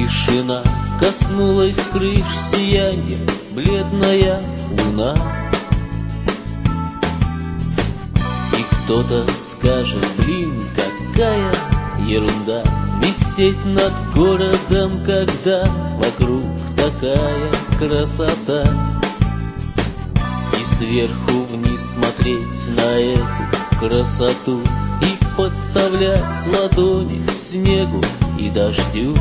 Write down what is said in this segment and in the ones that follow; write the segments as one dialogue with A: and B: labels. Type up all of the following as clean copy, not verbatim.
A: Тишина коснулась крыш сиянием, бледная луна. И кто-то скажет: блин, какая ерунда висеть над городом, когда вокруг такая красота. И сверху вниз смотреть на эту красоту и подставлять ладони снегу и дождю.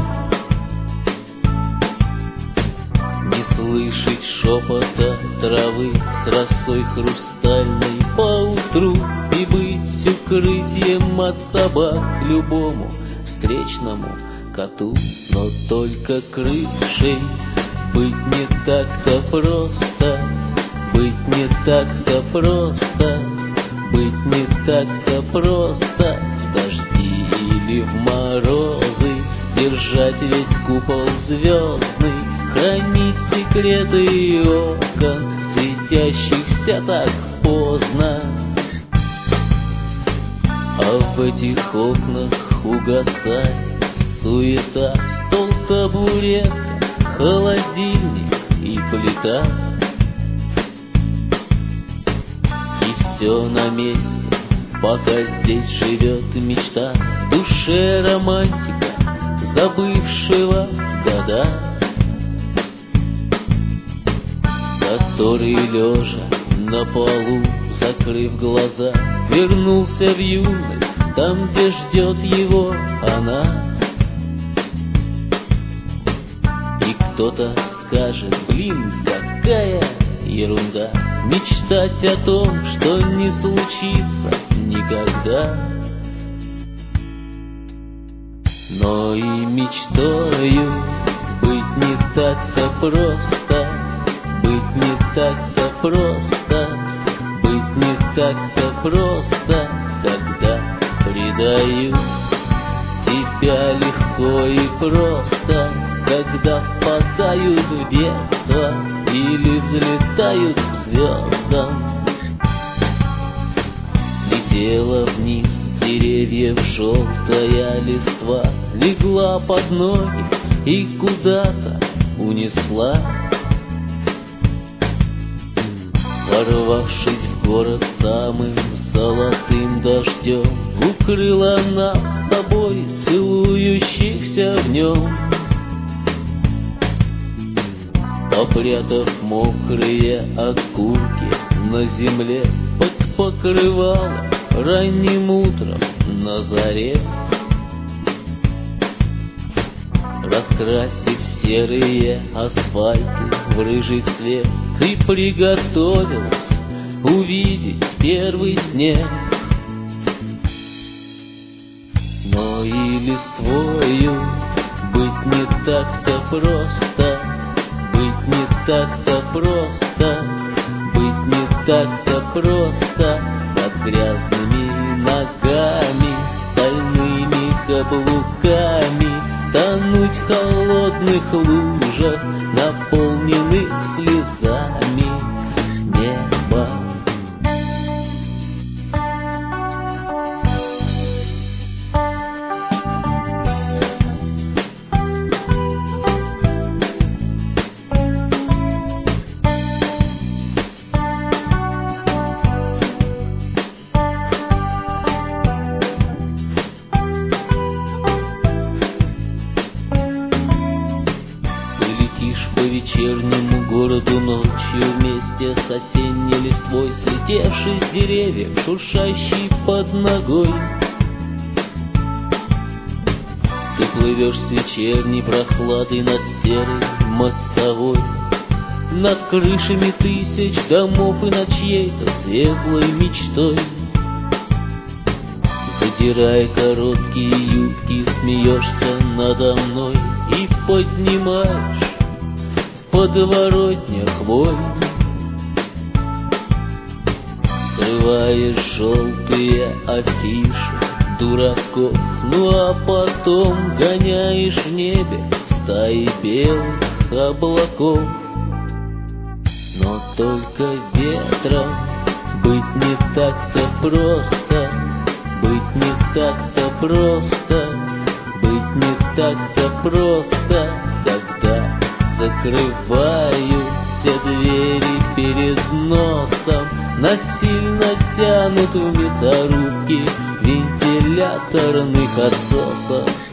A: Не слышать шепота травы с росой хрустальной поутру и быть укрытием от собак любому встречному коту. Но только крышей быть не так-то просто, быть не так-то просто, быть не так-то просто. В дожди или в морозы держать весь купол звездный, хранить секреты окон, светящихся так поздно. А в этих окнах угасает суета, стол, табуретка, холодильник и плита. И все на месте, пока здесь живет мечта, в душе романтика, забывшего года, который, лежа на полу, закрыв глаза, вернулся в юность, там, где ждет его она. И кто-то скажет: блин, какая ерунда мечтать о том, что не случится никогда. Но и мечтою быть не так-то просто, быть не так-то просто, быть не так-то просто, когда предаю тебя легко и просто, когда впадают в детство или взлетают к звездам. Слетела вниз с деревьев желтая листва, легла под ноги и куда-то унесла. Ворвавшись в город самым золотым дождем, укрыла нас с тобой, целующихся в нем. Попрятав мокрые окурки на земле под покрывалом ранним утром на заре, раскрасив серые асфальты в рыжий цвет, ты приготовилась увидеть первый снег. Но и листвою быть не так-то просто, быть не так-то просто, быть не так-то просто. Под грязными ногами, стальными каблуками тонуть в холодных лужах, наполненных слезами неба. По вечернему городу ночью вместе с осенней листвой, слетевший с деревьев, шуршащий под ногой. Ты плывешь с вечерней прохладой над серой мостовой, над крышами тысяч домов и над чьей-то светлой мечтой. Задирая короткие юбки, смеешься надо мной и поднимаешь подворотня хвой. Срываешь желтые афиши дураков, ну а потом гоняешь в небе стаи белых облаков. Но только ветром быть не так-то просто, быть не так-то просто, быть не так-то просто, когда закрываю все двери перед носом, насильно тянут в мясорубки вентиляторных отсосов.